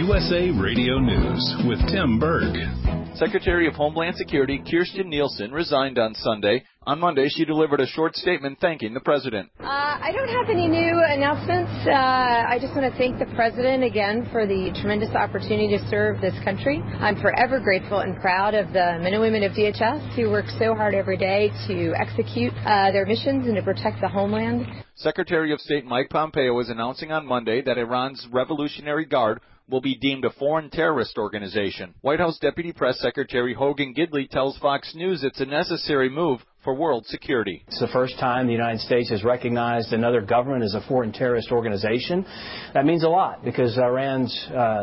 USA Radio News with Tim Berg. Secretary of Homeland Security Kirstjen Nielsen resigned on Sunday. On Monday, she delivered a short statement thanking the president. I don't have any new announcements. I just want to thank the president again for the tremendous opportunity to serve this country. I'm forever grateful and proud of the men and women of DHS who work so hard every day to execute their missions and to protect the homeland. Secretary of State Mike Pompeo is announcing on Monday that Iran's Revolutionary Guard will be deemed a foreign terrorist organization. White House Deputy Press Secretary Hogan Gidley tells Fox News it's a necessary move for world security. It's the first time the United States has recognized another government as a foreign terrorist organization. That means a lot because Iran's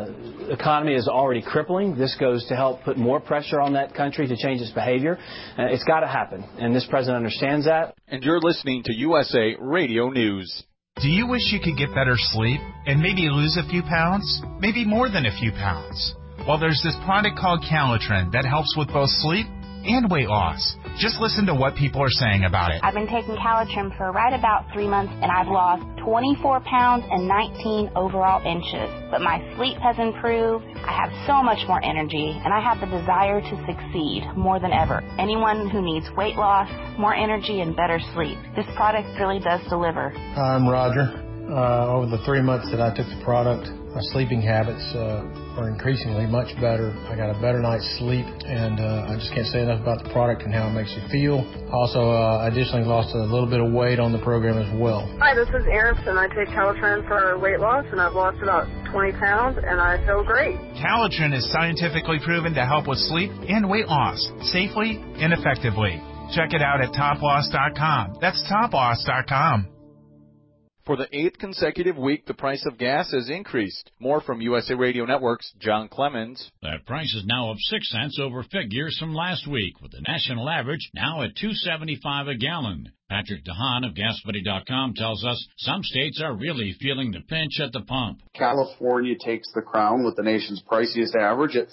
economy is already crippling. This goes to help put more pressure on that country to change its behavior. It's got to happen, and this president understands that. And you're listening to USA Radio News. Do you wish you could get better sleep and maybe lose a few pounds? Maybe more than a few pounds? Well, there's this product called Calitrin that helps with both sleep and weight loss. Just listen to what people are saying about it. I've been taking Calitrin for right about 3 months, and I've lost 24 pounds and 19 overall inches. But my sleep has improved, I have so much more energy, and I have the desire to succeed more than ever. Anyone who needs weight loss, more energy, and better sleep, this product really does deliver. I'm Roger. Over the 3 months that I took the product, my sleeping habits are increasingly much better. I got a better night's sleep, and I just can't say enough about the product and how it makes you feel. Also, additionally lost a little bit of weight on the program as well. Hi, this is Eris, and I take Calitrin for weight loss, and I've lost about 20 pounds, and I feel great. Calitrin is scientifically proven to help with sleep and weight loss safely and effectively. Check it out at toploss.com. That's toploss.com. For the 8th consecutive week, the price of gas has increased. More from USA Radio Network's John Clemens. That price is now up 6 cents over figures from last week, with the national average now at $2.75 a gallon. Patrick DeHaan of GasBuddy.com tells us some states are really feeling the pinch at the pump. California takes the crown with the nation's priciest average at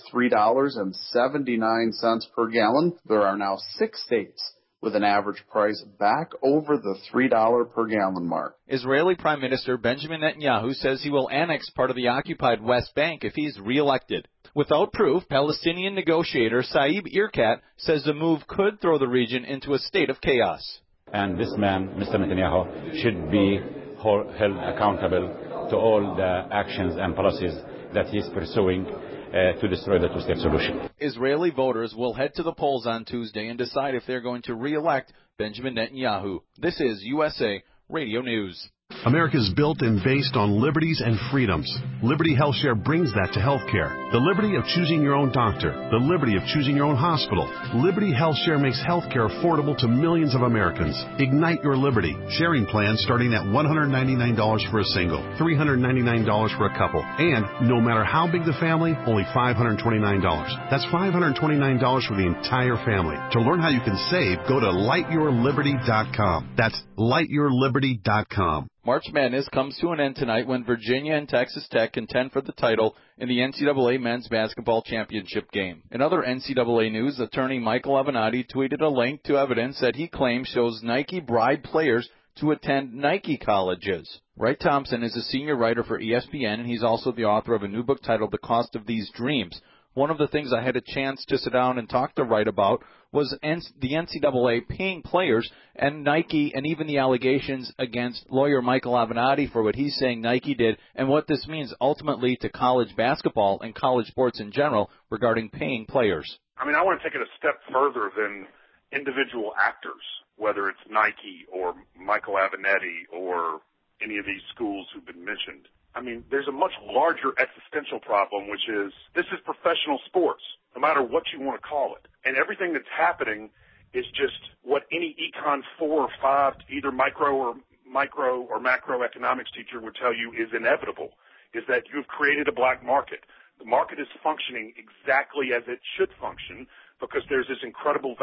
$3.79 per gallon. There are now 6 states with an average price back over the $3 per gallon mark. Israeli Prime Minister Benjamin Netanyahu says he will annex part of the occupied West Bank if he's reelected. Without proof, Palestinian negotiator Saeb Erekat says the move could throw the region into a state of chaos. And this man, Mr. Netanyahu, should be held accountable to all the actions and policies that he's pursuing to destroy the two-state solution. Israeli voters will head to the polls on Tuesday and decide if they're going to re-elect Benjamin Netanyahu. This is USA Radio News. America is built and based on liberties and freedoms. Liberty HealthShare brings that to healthcare. The liberty of choosing your own doctor. The liberty of choosing your own hospital. Liberty HealthShare makes healthcare affordable to millions of Americans. Ignite your liberty. Sharing plans starting at $199 for a single, $399 for a couple, and no matter how big the family, only $529. That's $529 for the entire family. To learn how you can save, go to lightyourliberty.com. That's lightyourliberty.com. March Madness comes to an end tonight when Virginia and Texas Tech contend for the title in the NCAA Men's Basketball Championship game. In other NCAA news, attorney Michael Avenatti tweeted a link to evidence that he claims shows Nike bribed players to attend Nike colleges. Wright Thompson is a senior writer for ESPN, and he's also the author of a new book titled The Cost of These Dreams. One of the things I had a chance to sit down and talk to Wright about was the NCAA paying players and Nike, and even the allegations against lawyer Michael Avenatti for what he's saying Nike did and what this means ultimately to college basketball and college sports in general regarding paying players. I mean, I want to take it a step further than individual actors, whether it's Nike or Michael Avenatti or any of these schools who've been mentioned. I mean, there's a much larger existential problem, which is this is professional sports, no matter what you want to call it. And everything that's happening is just what any Econ 4 or 5, either micro or macroeconomics teacher would tell you is inevitable, is that you've created a black market. The market is functioning exactly as it should function because there's this incredible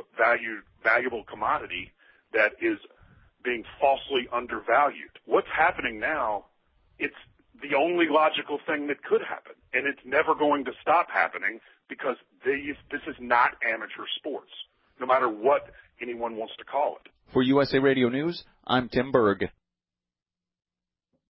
valuable commodity that is being falsely undervalued. What's happening now, it's the only logical thing that could happen, and it's never going to stop happening because this is not amateur sports, no matter what anyone wants to call it. For USA Radio News, I'm Tim Berg.